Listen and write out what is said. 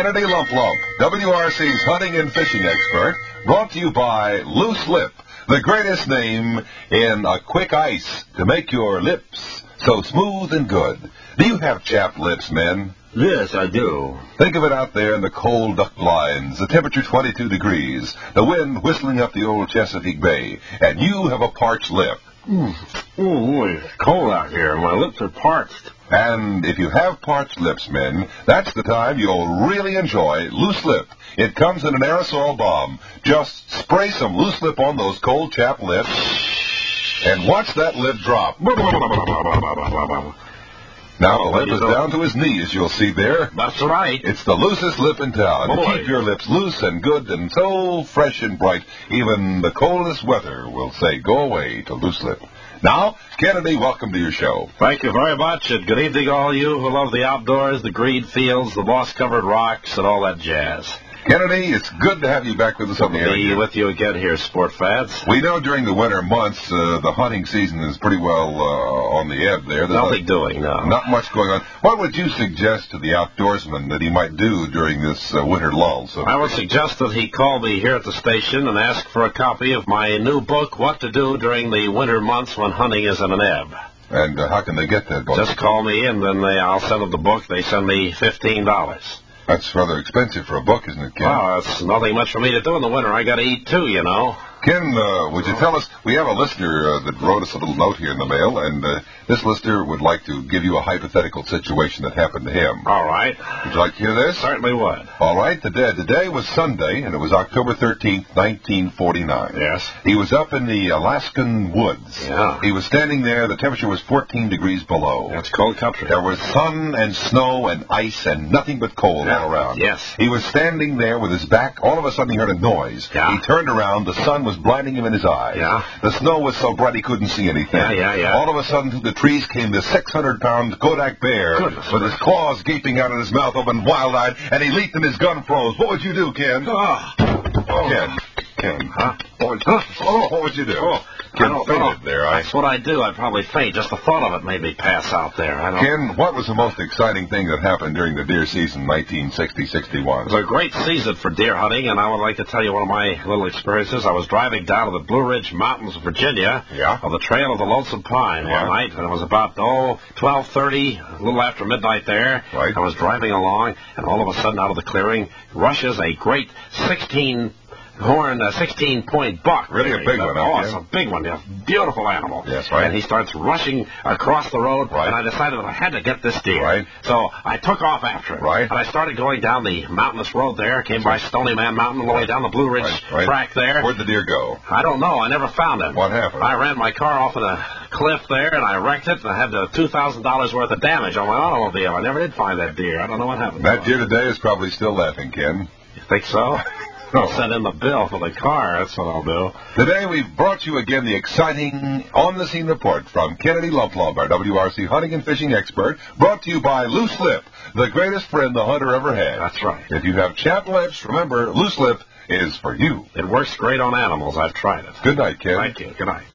Kennedy Lump Lump, WRC's hunting and fishing expert, brought to you by Loose Lip, the greatest name in a quick ice to make your lips so smooth and good. Do you have chapped lips, men? Yes, I do. Think of it out there in the cold duck blinds, the temperature 22 degrees, the wind whistling up the old Chesapeake Bay, and you have a parched lip. It's cold out here. My lips are parched. And if you have parched lips, men, that's the time you'll really enjoy Loose Lip. It comes in an aerosol bomb. Just spray some Loose Lip on those cold, chapped lips, and watch that lip drop. Now the lip is down to his knees, you'll see there. That's right. It's the loosest lip in town. Boy. Keep your lips loose and good and so fresh and bright, even the coldest weather will say go away to Loose Lip. Now, Kennedy, welcome to your show. Thank you very much, and good evening all you who love the outdoors, the green fields, the moss-covered rocks, and all that jazz. Kennedy, it's good to have you back with us on the air. Be with you again here, sport fads. We know during the winter months, the hunting season is pretty well on the ebb there. There's Nothing doing, no. Not much going on. What would you suggest to the outdoorsman that he might do during this winter lull? I would suggest that he call me here at the station and ask for a copy of my new book, What to Do During the Winter Months When Hunting is at an Ebb. And how can they get that book? Just call me, and then I'll send them the book. They send me $15. That's rather expensive for a book, isn't it, Ken? Well, it's nothing much for me to do in the winter. I got to eat, too, you know. Ken, would you tell us, we have a listener that wrote us a little note here in the mail, and this listener would like to give you a hypothetical situation that happened to him. All right. Would you like to hear this? Certainly would. All right. Today was Sunday, and it was October 13th, 1949. Yes. He was up in the Alaskan woods. Yeah. He was standing there. The temperature was 14 degrees below. That's cold country. There was sun and snow and ice and nothing but cold all around. Yes. He was standing there with his back. All of a sudden, he heard a noise. Yeah. He turned around. The sun was blinding him in his eyes. Yeah. The snow was so bright he couldn't see anything. Yeah. All of a sudden, through the trees came this 600-pound Kodak bear with his claws gaping out of his mouth open, wild-eyed, and he leaped and his gun froze. What would you do, Ken? Ken. Huh? What would you do? Ken fainted there. That's what I'd do. I'd probably faint. Just the thought of it made me pass out there. Ken, what was the most exciting thing that happened during the deer season 1960-61? It was a great season for deer hunting, and I would like to tell you one of my little experiences. I was driving down to the Blue Ridge Mountains of Virginia on the trail of the Lonesome Pine one night, and it was about, 12:30, a little after midnight there. Right. I was driving along, and all of a sudden out of the clearing rushes a great 16-point buck. Really a big one, Oh, it's a big one. Yeah, beautiful animal. Yes, right. And he starts rushing across the road, and I decided that I had to get this deer. Right. So I took off after it. Right. And I started going down the mountainous road there, came by Stony Man Mountain, all the way down the Blue Ridge track there. Where'd the deer go? I don't know. I never found him. What happened? I ran my car off of a cliff there, and I wrecked it, and I had $2,000 worth of damage on my automobile. I never did find that deer. I don't know what happened. That deer today is probably still laughing, Ken. You think so? I'll send in the bill for the car. That's what I'll do. Today we've brought you again the exciting on-the-scene report from Kennedy Lump Lump, our WRC hunting and fishing expert, brought to you by Loose Lip, the greatest friend the hunter ever had. That's right. If you have chapped lips, remember, Loose Lip is for you. It works great on animals. I've tried it. Good night, Ken. Thank you. Good night.